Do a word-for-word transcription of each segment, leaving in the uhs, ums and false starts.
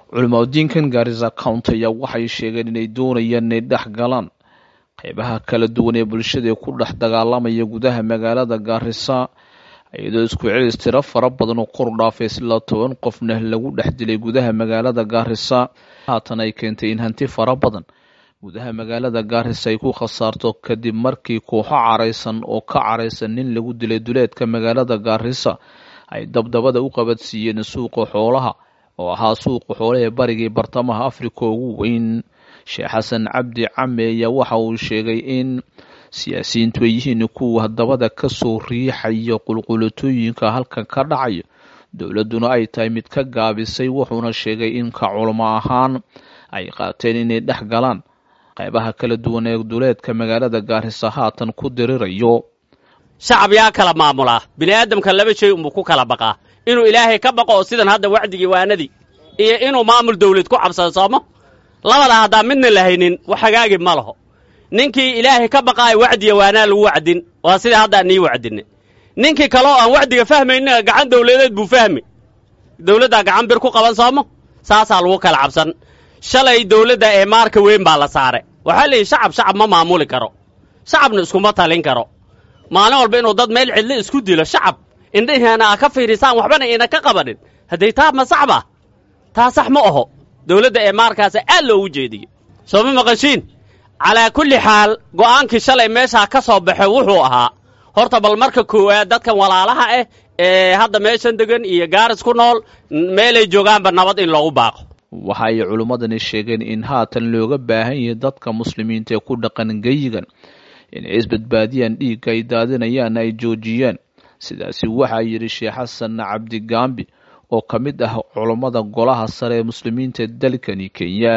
culimadiinkan Garissa County ayaa waxay sheegeen inay doonayaan inay dhex galaan qaybaha kala duwan ee bulshada ku dhex dagaalamaya gudaha magaalada Garissa iyadoo isku celis tiro fara badan oo kor dhaafay ilaa toban qofna lagu dhex dilay gudaha magaalada Garissa haatan ay keentay in hanti fara badan gudaha magaalada Garissa ay ku khasaarto kadib markii kooxo careysan oo ka careysan nin lagu dilay duleedka magaalada Garissa ay dabdabada u qabadsiiyeen suuqa xoolaha oo ahaa suuqa xoolaha ee bariga bartamaha Afrika ugu weyn. Sheekh Xasan Cabdi Came ayaa waxa uu sheegay in siyaasiyiintu ay yihiin kuwa dabada ka soo riixaya qulqulatooyinka halkan ka dhacaya dowladuna ay tahay mid ka gaabisay wuxuuna sheegay in ka culimo ahaan ay qaateen inay dhex galaan qaybaha kala duwan ee duleedka magaalada Garissa haatan ku dirirayo. shacab yaa kala maamula bini'aadamka laba shay uu ku kala baqaa inuu ilaahay ka baqo sidan hadda wacdigii waanadii iyo inuu maamul dawlad ku cabsado soomo labada hadda midna lahaynin wax hagaagi ma laho ninkii ilaahay ka baqay wacdiga waana lagu wacdin waa sida hadda nii wacdin ninkii kale oo aan wacdiga fahmayna gacan dawladeed buu fahmi dawladda gacan bir ku qaban soomo saasa lagu kala cabsan shalay dawladda ee marka weyn baa la saaray waxa la shacab shacab ma maamuli karo shacabna isku ma talin karo maalin walba inuu dad meel cidla isku dilo shacab indhahana ka fiirisaan waxbana ina ka qabanin haday taa ma saxba taa sax ma aho dawladda ee markaas aad loo jeediyo soo ma maqashiin ala kulli xaal go'aankii shalay meesha ka soo baxay wuxuu ahaa horta bal marka koowaad dadkan walaalaha ah ee hadda meeshan degan iyo gaaris ku nool meelay joogaanba nabad in loogu baaqo. waxay culimadani sheegeen in haatan looga baahan yahay dadka muslimiinta ee ku dhaqan geeyigan in ay isbadbaadiyaan dhiigga ay daadinayaan ay joojiyaan sidaasi waxa yiri Sheekh Xasan Cabdi Gambi oo kamid ah culimada golaha sare ee muslimiinta dalkani Kenya.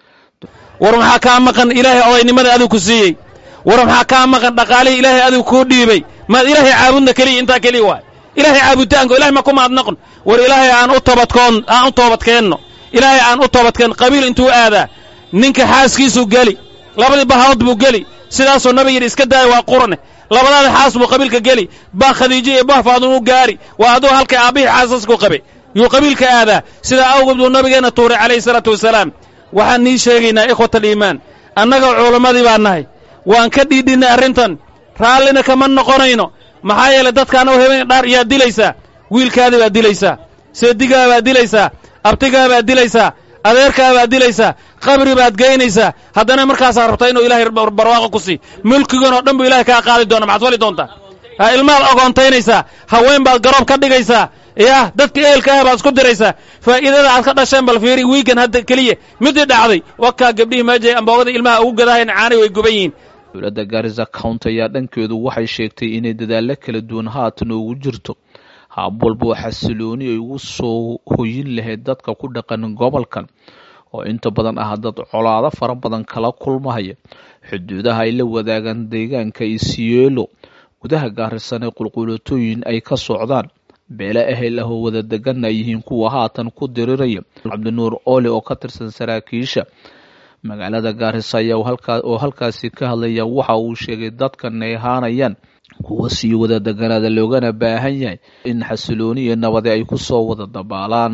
war maxaa ka maqan ilaahay odaynimada adigu ku siiyay war maxaa ka maqan dhaqaale ilaahay adigu ku dhiibay ma ilaahay caabudna kaliya inta kaliya waa ilaahay caabutaanka ilaahay ma kuma adnaqon war ilaahay aan u toobadkoon aan u toobadkeenno ilaahay aan u toobadkeen qabiil intuu aada ninka xaaskiisu gali labadii bahood buu gali sidaasoo nabi yiri iska daay waa qurane labadaada xaas buu qabiilka gali ba khadiija iyo ba faadun u gaari waa adoo halka aabihi xaasasku qabay yu qabiilka aada sida awgabdu nabigeena tuuray calayhi salaatu wasalaam waxaan nii sheegaynaa ikhwatal iimaan annaga culimadii baan nahay waan ka dhiidhinay arrintan raallina kama noqonayno maxaa yeelay dadkaan oo habeen dhaar yaa dilaysaa wiilkaadii baa dilaysaa seedigaa baa dilaysaa abtigaa baa dilaysaa adeerkaa baa dilaysaa qabri baad geynaysaa haddana markaasaa rabtaa inuu ilaahay barwaaqo ku sii mulkigan oo dhan buu ilaahay kaa qaadi doona maxaad fali doontaa ha ilmaad ogoontaynaysaa haween baad garoob ka dhigaysaa yaa dadka ehelka ah baad isku diraysaa faa'iidada aad ka dhasheen bal fiiri weekend hadda kaliya midii dhacday wakaa gabdhihii meejay amboogada ilmaha ugu gadaayeen caanay way guban yihiin. dowladda Garissa County ayaa dhankeedu waxay sheegtay inay dadaalo kala duwan haatan ugu jirto hab walba xasilooni ay ugu soo hoyin lahayd dadka ku dhaqan gobolkan oo inta badan ah dad colaado fara badan kala kulmaya xuduudaha ay la wadaagaan deegaanka Isiolo gudaha Garissa ee qulqulatooyin ay ka socdaan beela ahel ah oo wada degan yihiin kuwa haatan ku diriraya. Cabdinuur Ole oo ka tirsan saraakiisha magaalada Garissa ayaa halkaas oo halkaasi ka hadlaya waxa uu sheegay dadkan ay haanayaan kuwa sii wada deganaada loogana baahan yahay in xasilooni iyo nabad ay ku soo wada dabaalaan.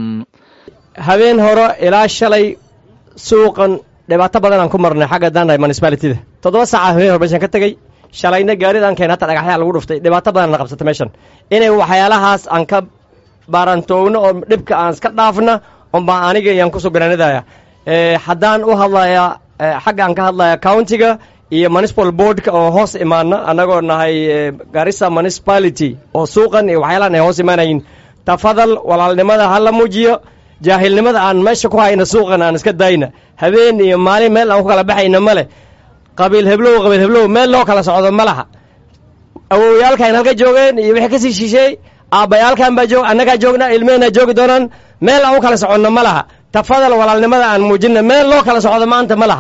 habeen hore ilaa shalay suuqan dhibaato badan aan ku marnay xagga Danay municipality-da toddoba saac habeen hore baan ka tagay shalayna gaaridan keen hata dhagaxya lagu dhuftay dhibaato badan la qabsatay meeshan inay waxyaalahaas aan ka barantoowno oo dhibka aan iska dhaafna oo baan aniga ayaan ku soo garanadaya ee haddaan u hadlaya xagga aan ka hadlaya county-ga iyo municipal board-ka oo hoos imaana anagoo nahay Garissa municipality oo suuqan iyo waxyaalahan ay hoos imaanayn tafadal walaalnimada hala muujiyo jaahilnimada aan meesha ku hayna suuqan aan iska daayna habeen iyo maalin meel aan ku kala baxayna male qabiil heblow qabiil heblow meel loo kala socdo malaha awowyaalkan halka joogeen iyo wixii ka sii shisheey aabayaalkan baa joog annaga joogna ilmeena joogi doonaan meel aan u kala soconno malaha tafadal walaalnimada aan muujinna meel loo kala socdo maanta malaha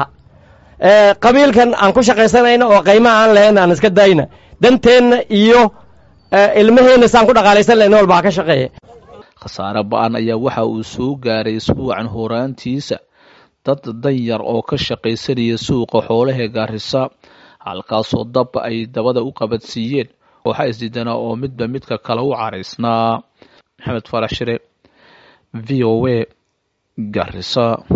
ee qabiilkan aan ku shaqaysanayno oo qiimaha aan lahayn aan iska daayna danteena iyo ilmaheena saan ku dhaqaalaysan leeyno walba ka shaqeeyo. khasaare ba'an ayaa waxa uu soo gaaray isbuucan horaantiisa dad danyar oo ka shaqaysanaya suuqa xoolaha Garissa halkaasoo dab ay dabada u qabadsiiyeen waxa isdidana oo midba midka kale u caraysnaa. Maxamed Farax Shire V O A Garissa.